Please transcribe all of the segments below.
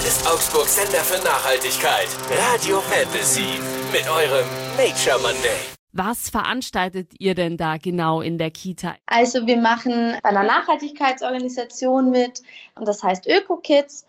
ist Augsburgs Sender für Nachhaltigkeit. Radio Fantasy mit eurem Nature Monday. Was veranstaltet ihr denn da genau in der Kita? Also wir machen bei einer Nachhaltigkeitsorganisation mit, und das heißt Öko-Kids.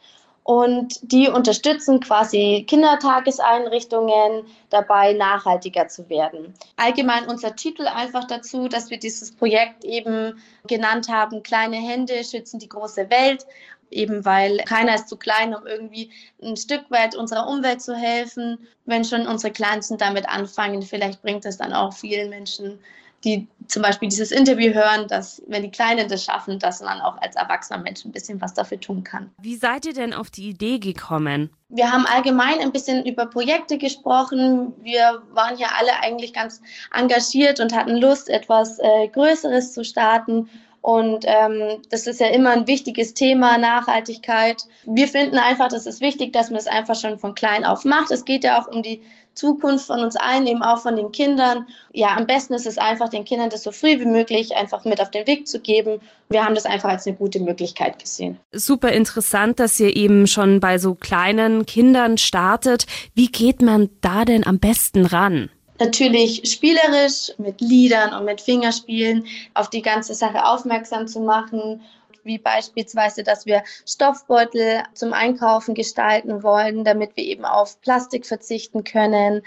Und die unterstützen quasi Kindertageseinrichtungen dabei, nachhaltiger zu werden. Allgemein unser Titel einfach dazu, dass wir dieses Projekt eben genannt haben, kleine Hände schützen die große Welt. Eben weil keiner ist zu klein, um irgendwie ein Stück weit unserer Umwelt zu helfen. Wenn schon unsere Kleinsten damit anfangen, vielleicht bringt es dann auch vielen Menschen, die zum Beispiel dieses Interview hören, dass, wenn die Kleinen das schaffen, dass man auch als erwachsener Mensch ein bisschen was dafür tun kann. Wie seid ihr denn auf die Idee gekommen? Wir haben allgemein ein bisschen über Projekte gesprochen. Wir waren ja alle eigentlich ganz engagiert und hatten Lust, etwas Größeres zu starten. Und das ist ja immer ein wichtiges Thema, Nachhaltigkeit. Wir finden einfach, das ist wichtig, dass man es einfach schon von klein auf macht. Es geht ja auch um die Zukunft von uns allen, eben auch von den Kindern. Ja, am besten ist es einfach, den Kindern das so früh wie möglich einfach mit auf den Weg zu geben. Wir haben das einfach als eine gute Möglichkeit gesehen. Super interessant, dass ihr eben schon bei so kleinen Kindern startet. Wie geht man da denn am besten ran? Natürlich spielerisch, mit Liedern und mit Fingerspielen auf die ganze Sache aufmerksam zu machen, wie beispielsweise, dass wir Stoffbeutel zum Einkaufen gestalten wollen, damit wir eben auf Plastik verzichten können.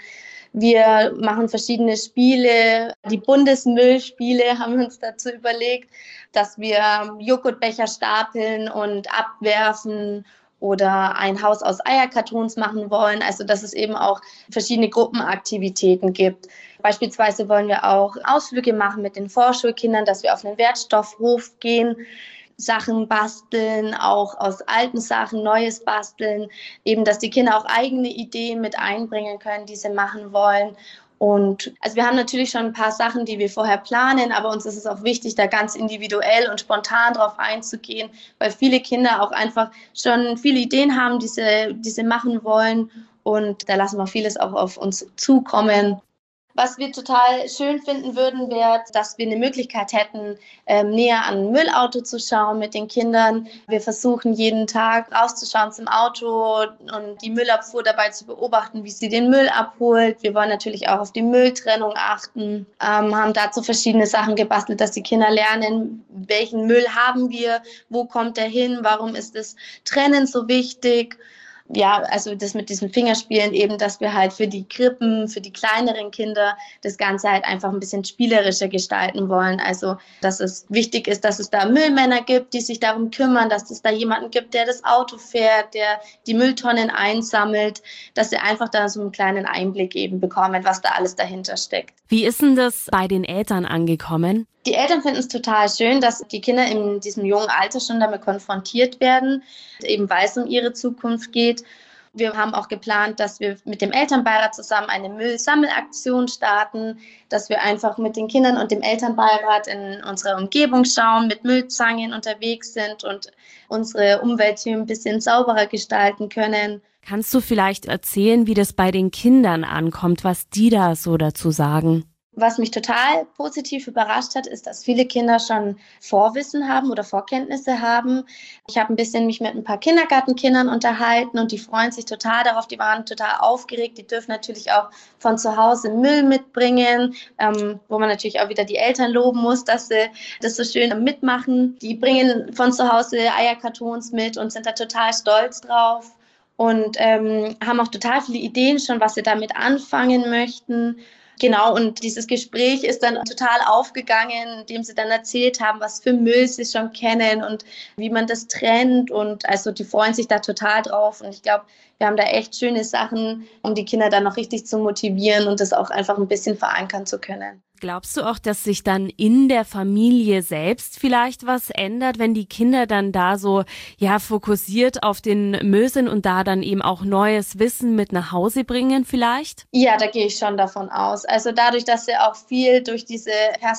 Wir machen verschiedene Spiele. Die Bundesmüllspiele haben wir uns dazu überlegt, dass wir Joghurtbecher stapeln und abwerfen oder ein Haus aus Eierkartons machen wollen. Also dass es eben auch verschiedene Gruppenaktivitäten gibt. Beispielsweise wollen wir auch Ausflüge machen mit den Vorschulkindern, dass wir auf einen Wertstoffhof gehen, Sachen basteln, auch aus alten Sachen Neues basteln, eben, dass die Kinder auch eigene Ideen mit einbringen können, die sie machen wollen. Und also wir haben natürlich schon ein paar Sachen, die wir vorher planen, aber uns ist es auch wichtig, da ganz individuell und spontan drauf einzugehen, weil viele Kinder auch einfach schon viele Ideen haben, die sie machen wollen. Und da lassen wir vieles auch auf uns zukommen. Was wir total schön finden würden, wäre, dass wir eine Möglichkeit hätten, näher an ein Müllauto zu schauen mit den Kindern. Wir versuchen jeden Tag rauszuschauen zum Auto und die Müllabfuhr dabei zu beobachten, wie sie den Müll abholt. Wir wollen natürlich auch auf die Mülltrennung achten, haben dazu verschiedene Sachen gebastelt, dass die Kinder lernen, welchen Müll haben wir, wo kommt der hin, warum ist das Trennen so wichtig. Ja, also das mit diesen Fingerspielen eben, dass wir halt für die Krippen, für die kleineren Kinder das Ganze halt einfach ein bisschen spielerischer gestalten wollen. Also, dass es wichtig ist, dass es da Müllmänner gibt, die sich darum kümmern, dass es da jemanden gibt, der das Auto fährt, der die Mülltonnen einsammelt, dass sie einfach da so einen kleinen Einblick eben bekommen, was da alles dahinter steckt. Wie ist denn das bei den Eltern angekommen? Die Eltern finden es total schön, dass die Kinder in diesem jungen Alter schon damit konfrontiert werden, eben weil es um ihre Zukunft geht. Wir haben auch geplant, dass wir mit dem Elternbeirat zusammen eine Müllsammelaktion starten, dass wir einfach mit den Kindern und dem Elternbeirat in unserer Umgebung schauen, mit Müllzangen unterwegs sind und unsere Umwelt hier ein bisschen sauberer gestalten können. Kannst du vielleicht erzählen, wie das bei den Kindern ankommt, was die da so dazu sagen? Was mich total positiv überrascht hat, ist, dass viele Kinder schon Vorwissen haben oder Vorkenntnisse haben. Ich habe ein bisschen mich mit ein paar Kindergartenkindern unterhalten und die freuen sich total darauf. Die waren total aufgeregt. Die dürfen natürlich auch von zu Hause Müll mitbringen, wo man natürlich auch wieder die Eltern loben muss, dass sie das so schön mitmachen. Die bringen von zu Hause Eierkartons mit und sind da total stolz drauf und haben auch total viele Ideen schon, was sie damit anfangen möchten. Genau, und dieses Gespräch ist dann total aufgegangen, indem sie dann erzählt haben, was für Müll sie schon kennen und wie man das trennt. Und also die freuen sich da total drauf. Und ich glaube, wir haben da echt schöne Sachen, um die Kinder dann noch richtig zu motivieren und das auch einfach ein bisschen verankern zu können. Glaubst du auch, dass sich dann in der Familie selbst vielleicht was ändert, wenn die Kinder dann da so fokussiert auf den Müll sind und da dann eben auch neues Wissen mit nach Hause bringen vielleicht? Ja, da gehe ich schon davon aus. Also dadurch, dass wir auch viel durch diese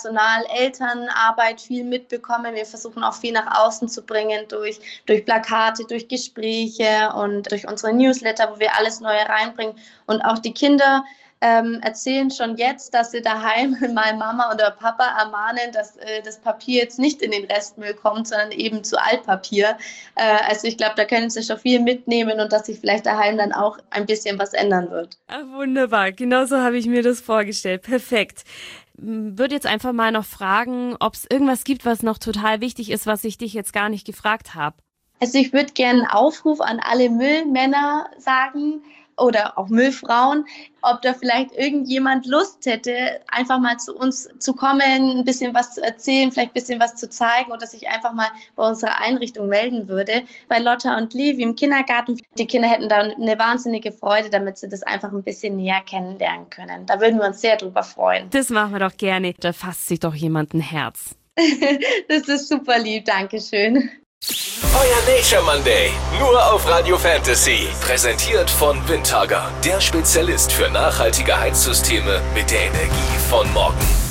Personal-Elternarbeit viel mitbekommen, wir versuchen auch viel nach außen zu bringen durch Plakate, durch Gespräche und durch unsere Newsletter, wo wir alles Neue reinbringen und auch die Kinder erzählen schon jetzt, dass sie daheim mal Mama oder Papa ermahnen, dass das Papier jetzt nicht in den Restmüll kommt, sondern eben zu Altpapier. Also ich glaube, da können sie schon viel mitnehmen und dass sich vielleicht daheim dann auch ein bisschen was ändern wird. Ach, wunderbar, genau so habe ich mir das vorgestellt. Perfekt. Würde jetzt einfach mal noch fragen, ob es irgendwas gibt, was noch total wichtig ist, was ich dich jetzt gar nicht gefragt habe. Also ich würde gerne einen Aufruf an alle Müllmänner sagen oder auch Müllfrauen, ob da vielleicht irgendjemand Lust hätte, einfach mal zu uns zu kommen, ein bisschen was zu erzählen, vielleicht ein bisschen was zu zeigen oder sich einfach mal bei unserer Einrichtung melden würde. Bei Lotta und Levi im Kindergarten, die Kinder hätten da eine wahnsinnige Freude, damit sie das einfach ein bisschen näher kennenlernen können. Da würden wir uns sehr drüber freuen. Das machen wir doch gerne. Da fasst sich doch jemand ein Herz. Das ist super lieb, Dankeschön. Euer Nature Monday, nur auf Radio Fantasy. Präsentiert von Windhager, der Spezialist für nachhaltige Heizsysteme mit der Energie von morgen.